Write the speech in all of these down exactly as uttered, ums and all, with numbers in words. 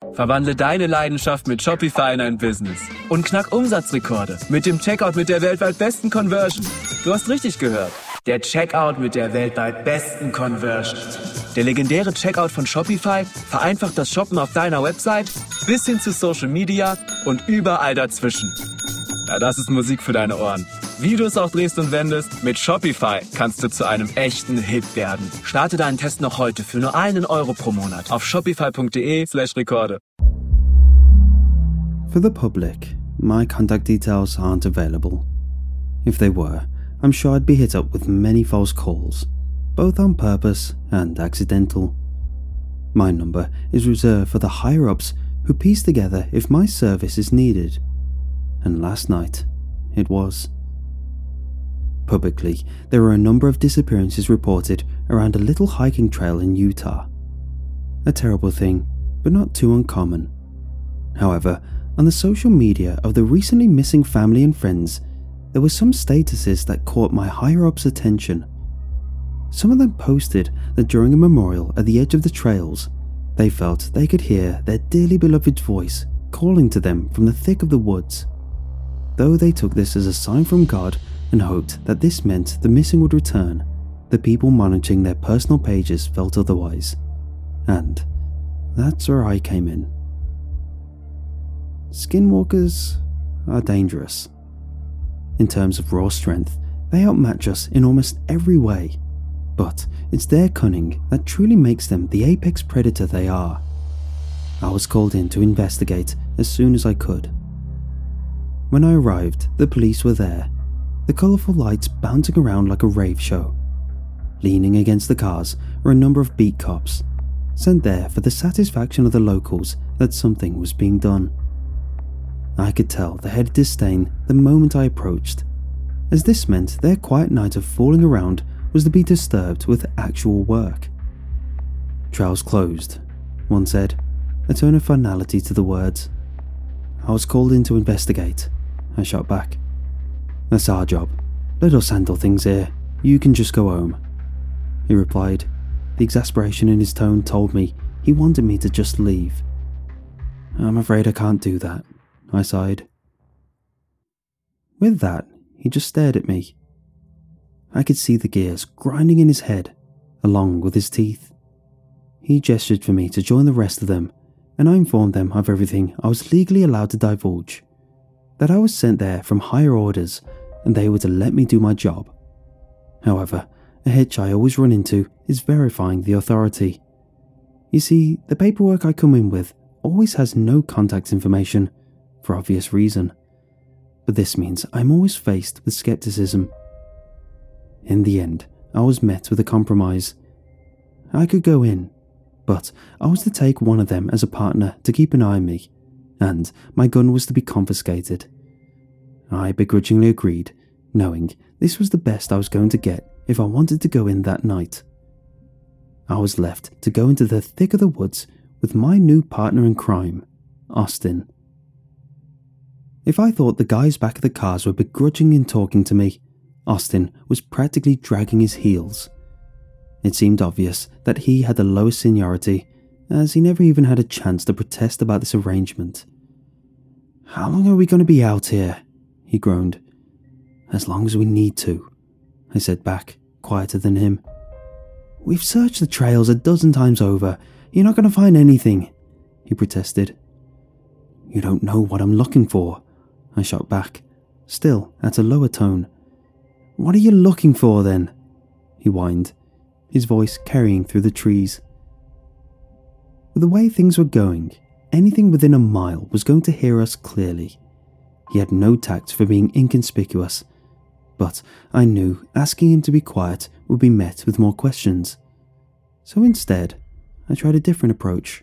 Verwandle deine Leidenschaft mit Shopify in ein Business. Und knack Umsatzrekorde mit dem Checkout mit der weltweit besten Conversion. Du hast richtig gehört. Der Checkout mit der weltweit besten Conversion. Der legendäre Checkout von Shopify vereinfacht das Shoppen auf deiner Website bis hin zu Social Media und überall dazwischen. Ja, das ist Musik für deine Ohren. Wie du es auch drehst und wendest, mit Shopify kannst du zu einem echten Hit werden. Starte deinen Test noch heute für nur einen Euro pro Monat auf shopify.de slash Rekorde. For the public, my contact details aren't available. If they were, I'm sure I'd be hit up with many false calls, both on purpose and accidental. My number is reserved for the higher-ups who piece together if my service is needed. And last night, it was. Publicly, there were a number of disappearances reported around a little hiking trail in Utah. A terrible thing, but not too uncommon. However, on the social media of the recently missing family and friends, there were some statuses that caught my higher-ups' attention. Some of them posted that during a memorial at the edge of the trails, they felt they could hear their dearly beloved's voice calling to them from the thick of the woods. Though they took this as a sign from God and hoped that this meant the missing would return, the people monitoring their personal pages felt otherwise. And that's where I came in. Skinwalkers are dangerous. In terms of raw strength, they outmatch us in almost every way, but it's their cunning that truly makes them the apex predator they are. I was called in to investigate as soon as I could. When I arrived, the police were there, the colourful lights bouncing around like a rave show. Leaning against the cars were a number of beat cops, sent there for the satisfaction of the locals that something was being done. I could tell they had disdain the moment I approached, as this meant their quiet night of fooling around was to be disturbed with actual work. Trails closed, one said, a tone of finality to the words. I was called in to investigate, I shot back. That's our job. Let us handle things here. You can just go home. He replied. The exasperation in his tone told me he wanted me to just leave. I'm afraid I can't do that, I sighed. With that, he just stared at me. I could see the gears grinding in his head, along with his teeth. He gestured for me to join the rest of them, and I informed them of everything I was legally allowed to divulge. That I was sent there from higher orders, and they were to let me do my job. However, a hitch I always run into is verifying the authority. You see, the paperwork I come in with always has no contact information, for obvious reason. But this means I'm always faced with skepticism. In the end, I was met with a compromise. I could go in, but I was to take one of them as a partner to keep an eye on me, and my gun was to be confiscated. I begrudgingly agreed, knowing this was the best I was going to get if I wanted to go in that night. I was left to go into the thick of the woods with my new partner in crime, Austin. If I thought the guys back at the cars were begrudging in talking to me, Austin was practically dragging his heels. It seemed obvious that he had the lowest seniority, as he never even had a chance to protest about this arrangement. How long are we going to be out here? He groaned. As long as we need to, I said back, quieter than him. We've searched the trails a dozen times over. You're not going to find anything, he protested. You don't know what I'm looking for, I shot back, still at a lower tone. What are you looking for then? He whined, his voice carrying through the trees. With the way things were going, anything within a mile was going to hear us clearly. He had no tact for being inconspicuous, but I knew asking him to be quiet would be met with more questions. So instead, I tried a different approach.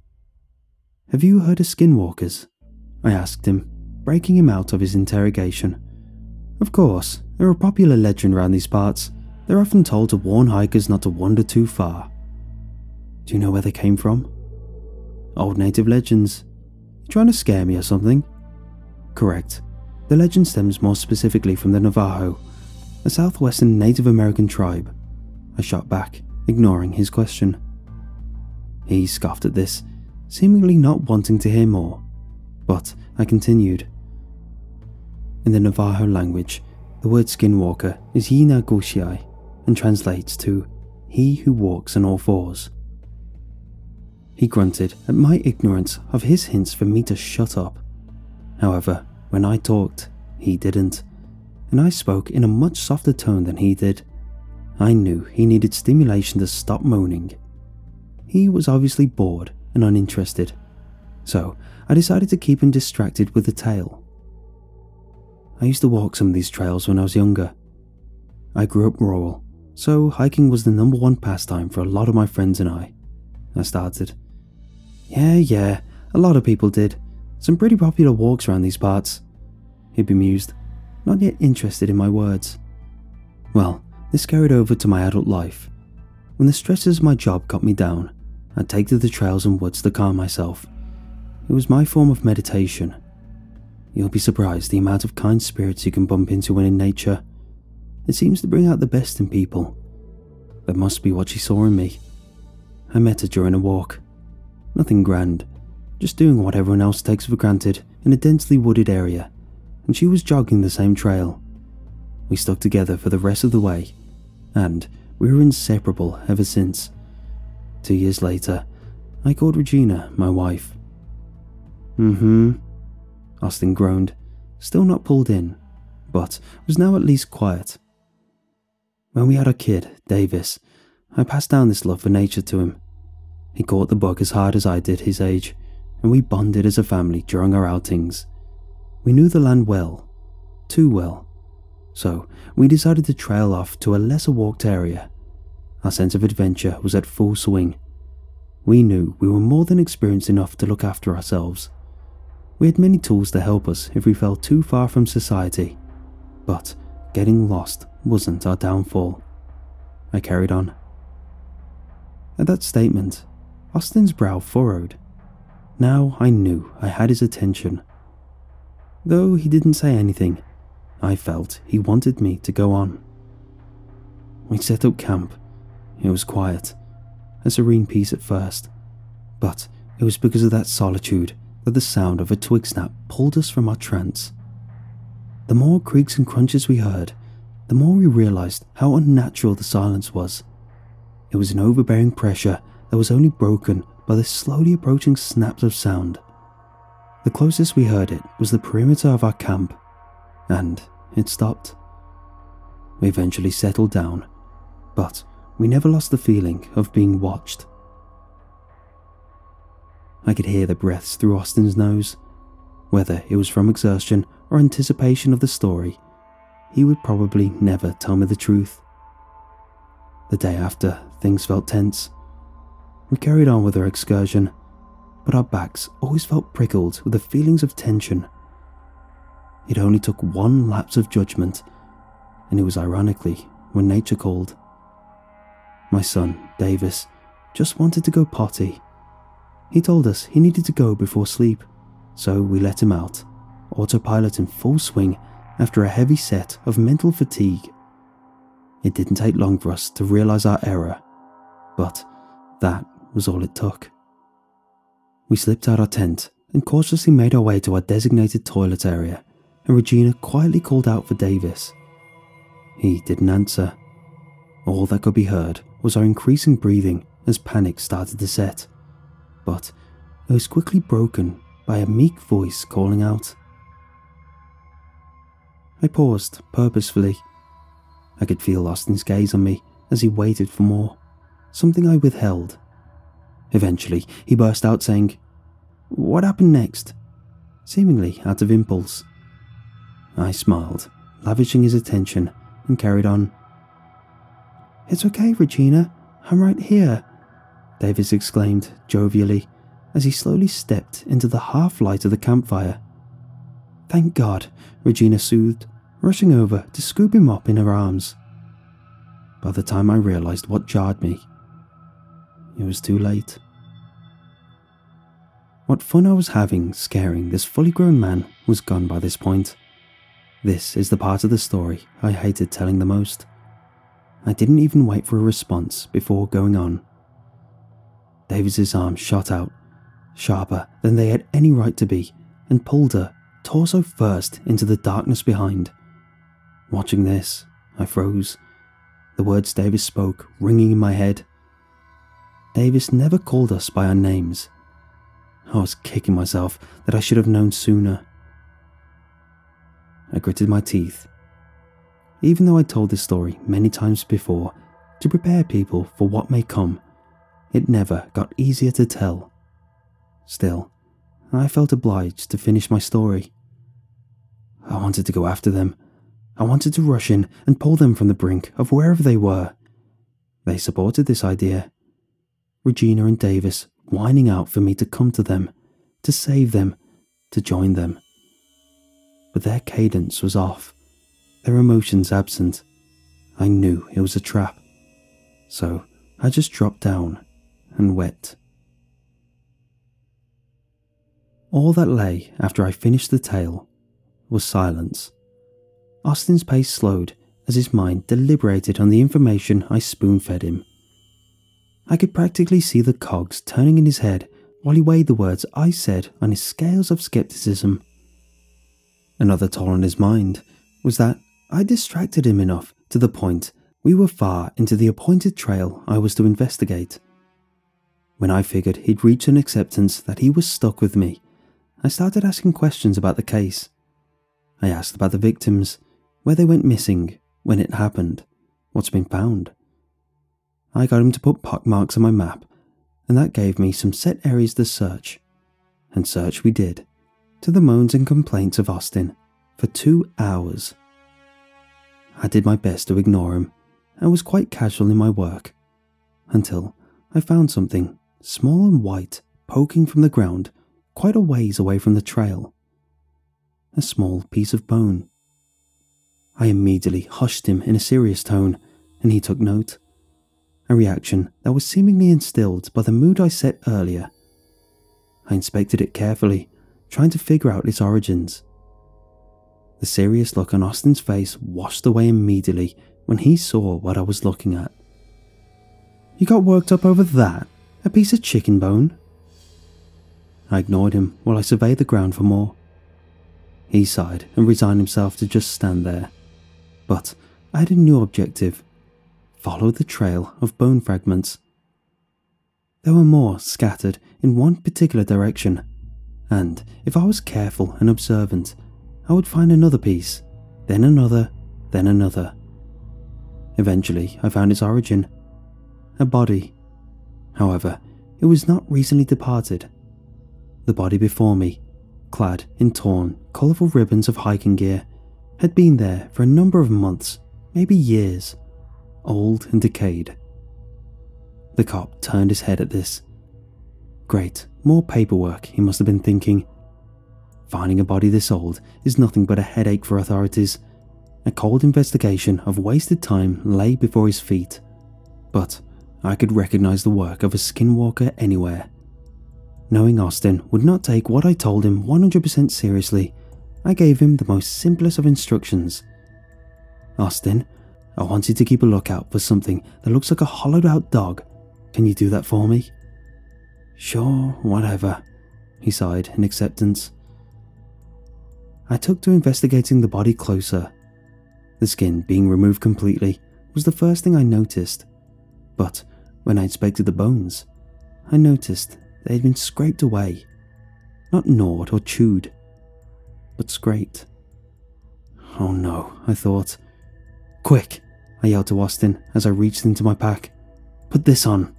Have you heard of skinwalkers? I asked him, breaking him out of his interrogation. Of course, they're a popular legend around these parts. They're often told to warn hikers not to wander too far. Do you know where they came from? Old native legends. You trying to scare me or something? Correct. The legend stems more specifically from the Navajo, a southwestern Native American tribe. I shot back, ignoring his question. He scoffed at this, seemingly not wanting to hear more, but I continued. In the Navajo language, the word skinwalker is Yinagushai and translates to he who walks on all fours. He grunted at my ignorance of his hints for me to shut up. However, when I talked, he didn't, and I spoke in a much softer tone than he did. I knew he needed stimulation to stop moaning. He was obviously bored and uninterested, so I decided to keep him distracted with a tale. I used to walk some of these trails when I was younger. I grew up rural, so hiking was the number one pastime for a lot of my friends and I. I started. Yeah, yeah, a lot of people did. Some pretty popular walks around these parts. He bemused, not yet interested in my words. Well, this carried over to my adult life. When the stresses of my job got me down, I'd take to the trails and woods to calm myself. It was my form of meditation. You'll be surprised the amount of kind spirits you can bump into when in nature. It seems to bring out the best in people. That must be what she saw in me. I met her during a walk. Nothing grand, just doing what everyone else takes for granted in a densely wooded area, and she was jogging the same trail. We stuck together for the rest of the way, and we were inseparable ever since. Two years later, I called Regina my wife. Mm-hmm, Austin groaned, still not pulled in, but was now at least quiet. When we had our kid, Davis, I passed down this love for nature to him. He caught the bug as hard as I did his age, and we bonded as a family during our outings. We knew the land well, too well, so we decided to trail off to a lesser walked area. Our sense of adventure was at full swing. We knew we were more than experienced enough to look after ourselves. We had many tools to help us if we fell too far from society, but getting lost wasn't our downfall. I carried on. At that statement, Austin's brow furrowed. Now I knew I had his attention. Though he didn't say anything, I felt he wanted me to go on. We set up camp. It was quiet, a serene peace at first, but it was because of that solitude that the sound of a twig snap pulled us from our trance. The more creaks and crunches we heard, the more we realized how unnatural the silence was. It was an overbearing pressure that was only broken by the slowly approaching snaps of sound. The closest we heard it was the perimeter of our camp, and it stopped. We eventually settled down, but we never lost the feeling of being watched. I could hear the breaths through Austin's nose. Whether it was from exertion or anticipation of the story, he would probably never tell me the truth. The day after, things felt tense. We carried on with our excursion, but our backs always felt prickled with the feelings of tension. It only took one lapse of judgment, and it was ironically when nature called. My son, Davis, just wanted to go potty. He told us he needed to go before sleep, so we let him out, autopilot in full swing after a heavy set of mental fatigue. It didn't take long for us to realize our error, but that was all it took. We slipped out our tent and cautiously made our way to our designated toilet area, and Regina quietly called out for Davis. He didn't answer. All that could be heard was our increasing breathing as panic started to set, but it was quickly broken by a meek voice calling out. I paused purposefully. I could feel Austin's gaze on me as he waited for more, something I withheld. Eventually, he burst out saying, "What happened next?" seemingly out of impulse. I smiled, lavishing his attention, and carried on. "It's okay, Regina, I'm right here," Davis exclaimed jovially as he slowly stepped into the half-light of the campfire. "Thank God," Regina soothed, rushing over to scoop him up in her arms. By the time I realized what jarred me, it was too late. What fun I was having scaring this fully grown man was gone by this point. This is the part of the story I hated telling the most. I didn't even wait for a response before going on. Davis's arm shot out, sharper than they had any right to be, and pulled her, torso first, into the darkness behind. Watching this, I froze, the words Davis spoke ringing in my head. Davis never called us by our names. I was kicking myself that I should have known sooner. I gritted my teeth. Even though I told this story many times before to prepare people for what may come, it never got easier to tell. Still, I felt obliged to finish my story. I wanted to go after them. I wanted to rush in and pull them from the brink of wherever they were. They supported this idea. Regina and Davis whining out for me to come to them, to save them, to join them. But their cadence was off, their emotions absent. I knew it was a trap. So I just dropped down and wept. All that lay after I finished the tale was silence. Austin's pace slowed as his mind deliberated on the information I spoon-fed him. I could practically see the cogs turning in his head while he weighed the words I said on his scales of skepticism. Another toll on his mind was that I distracted him enough to the point we were far into the appointed trail I was to investigate. When I figured he'd reached an acceptance that he was stuck with me, I started asking questions about the case. I asked about the victims, where they went missing, when it happened, what's been found. I got him to put pockmarks on my map, and that gave me some set areas to search. And search we did, to the moans and complaints of Austin, for two hours. I did my best to ignore him, and was quite casual in my work, until I found something small and white poking from the ground quite a ways away from the trail. A small piece of bone. I immediately hushed him in a serious tone, and he took note. A reaction that was seemingly instilled by the mood I set earlier. I inspected it carefully, trying to figure out its origins. The serious look on Austin's face washed away immediately when he saw what I was looking at. "You got worked up over that? A piece of chicken bone?" I ignored him while I surveyed the ground for more. He sighed and resigned himself to just stand there. But I had a new objective. Follow the trail of bone fragments. There were more scattered in one particular direction, and if I was careful and observant, I would find another piece, then another, then another. Eventually, I found its origin. A body. However, it was not recently departed. The body before me, clad in torn, colourful ribbons of hiking gear, had been there for a number of months, maybe years, old and decayed. The cop turned his head at this. Great, more paperwork, he must have been thinking. Finding a body this old is nothing but a headache for authorities. A cold investigation of wasted time lay before his feet, but I could recognise the work of a skinwalker anywhere. Knowing Austin would not take what I told him one hundred percent seriously, I gave him the most simplest of instructions. "Austin, I want you to keep a lookout for something that looks like a hollowed out dog. Can you do that for me?" "Sure, whatever," he sighed in acceptance. I took to investigating the body closer. The skin being removed completely was the first thing I noticed, but when I inspected the bones, I noticed they had been scraped away, not gnawed or chewed, but scraped. "Oh no," I thought. "Quick," I yelled to Austin as I reached into my pack. "Put this on."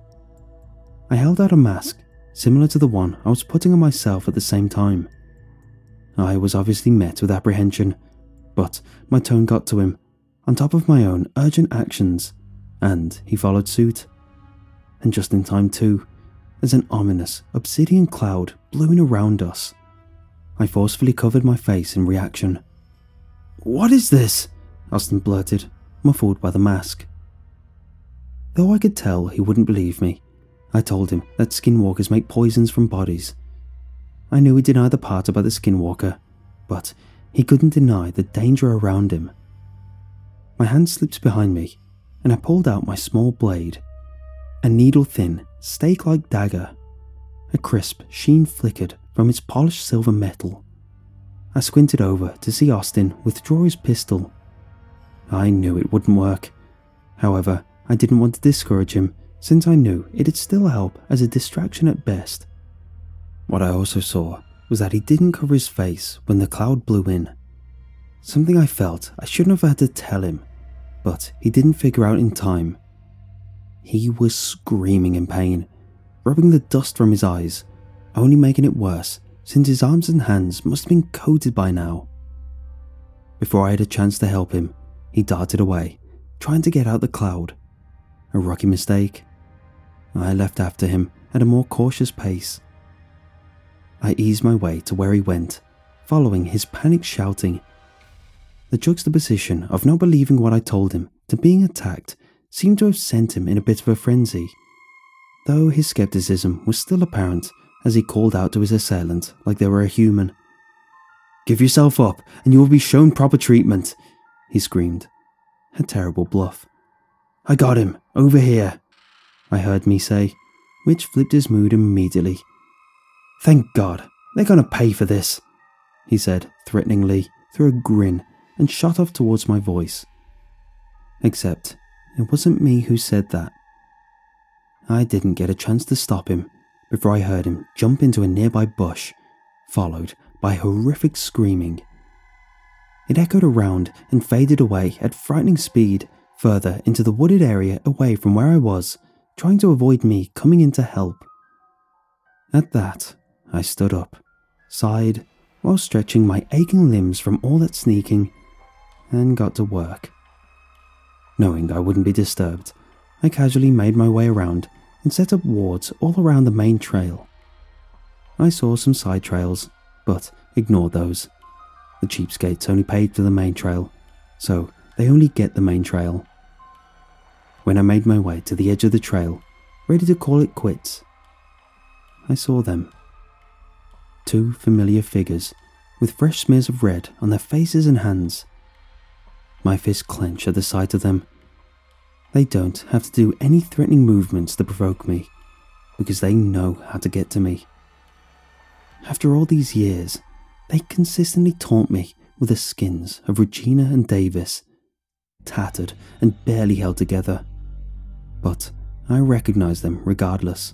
I held out a mask, similar to the one I was putting on myself at the same time. I was obviously met with apprehension, but my tone got to him, on top of my own urgent actions, and he followed suit. And just in time too, as an ominous obsidian cloud blew in around us. I forcefully covered my face in reaction. "What is this?" Austin blurted, muffled by the mask. Though I could tell he wouldn't believe me, I told him that skinwalkers make poisons from bodies. I knew he denied the part about the skinwalker, but he couldn't deny the danger around him. My hand slipped behind me, and I pulled out my small blade, a needle-thin, stake-like dagger. A crisp sheen flickered from its polished silver metal. I squinted over to see Austin withdraw his pistol. I knew it wouldn't work. However, I didn't want to discourage him, since I knew it'd still help as a distraction at best. What I also saw was that he didn't cover his face when the cloud blew in. Something I felt I shouldn't have had to tell him, but he didn't figure out in time. He was screaming in pain, rubbing the dust from his eyes, only making it worse since his arms and hands must have been coated by now. Before I had a chance to help him, he darted away, trying to get out the cloud. A rookie mistake. I left after him at a more cautious pace. I eased my way to where he went, following his panicked shouting. The juxtaposition of not believing what I told him to being attacked seemed to have sent him in a bit of a frenzy, though his skepticism was still apparent as he called out to his assailant like they were a human. "Give yourself up and you will be shown proper treatment," he screamed. A terrible bluff. "I got him, over here," I heard me say, which flipped his mood immediately. "Thank God, they're going to pay for this," he said threateningly through a grin and shot off towards my voice. Except it wasn't me who said that. I didn't get a chance to stop him before I heard him jump into a nearby bush, followed by horrific screaming. It echoed around and faded away at frightening speed further into the wooded area away from where I was, trying to avoid me coming in to help. At that, I stood up, sighed, while stretching my aching limbs from all that sneaking, and got to work. Knowing I wouldn't be disturbed, I casually made my way around and set up wards all around the main trail. I saw some side trails, but ignored those. The cheapskates only paid for the main trail, so they only get the main trail. When I made my way to the edge of the trail, ready to call it quits, I saw them. Two familiar figures with fresh smears of red on their faces and hands. My fists clench at the sight of them. They don't have to do any threatening movements to provoke me, because they know how to get to me. After all these years, they consistently taunt me with the skins of Regina and Davis, tattered and barely held together, but I recognized them regardless.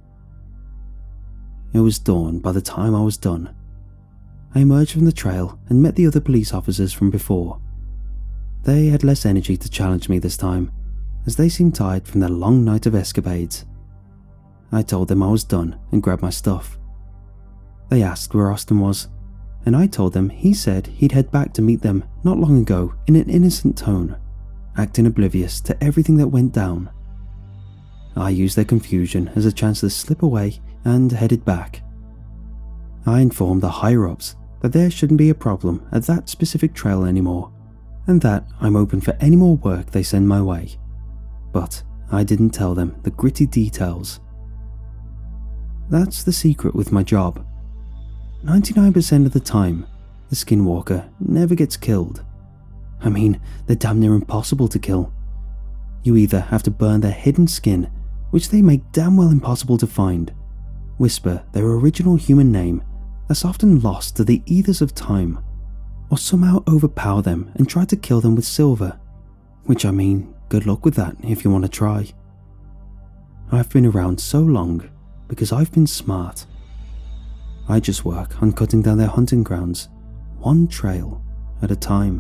It was dawn by the time I was done. I emerged from the trail and met the other police officers from before. They had less energy to challenge me this time, as they seemed tired from their long night of escapades. I told them I was done and grabbed my stuff. They asked where Austin was, and I told them he said he'd head back to meet them not long ago in an innocent tone, acting oblivious to everything that went down. I used their confusion as a chance to slip away and headed back. I informed the higher-ups that there shouldn't be a problem at that specific trail anymore, and that I'm open for any more work they send my way. But I didn't tell them the gritty details. That's the secret with my job. ninety-nine percent of the time, the skinwalker never gets killed. I mean, they're damn near impossible to kill. You either have to burn their hidden skin, which they make damn well impossible to find, whisper their original human name that's often lost to the ethers of time, or somehow overpower them and try to kill them with silver, which I mean, good luck with that if you want to try. I've been around so long because I've been smart. I just work on cutting down their hunting grounds, one trail at a time.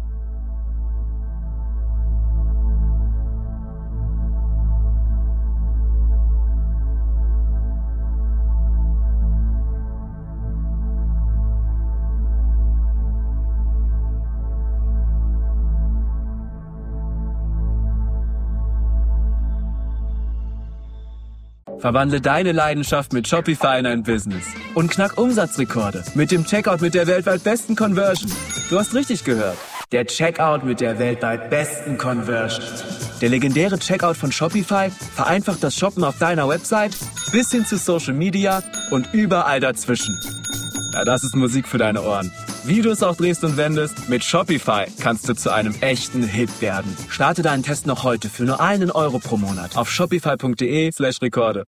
Verwandle deine Leidenschaft mit Shopify in ein Business und knack Umsatzrekorde mit dem Checkout mit der weltweit besten Conversion. Du hast richtig gehört. Der Checkout mit der weltweit besten Conversion. Der legendäre Checkout von Shopify vereinfacht das Shoppen auf deiner Website bis hin zu Social Media und überall dazwischen. Ja, das ist Musik für deine Ohren. Wie du es auch drehst und wendest, mit Shopify kannst du zu einem echten Hit werden. Starte deinen Test noch heute für nur einen Euro pro Monat auf shopify punkt de slash Rekorde.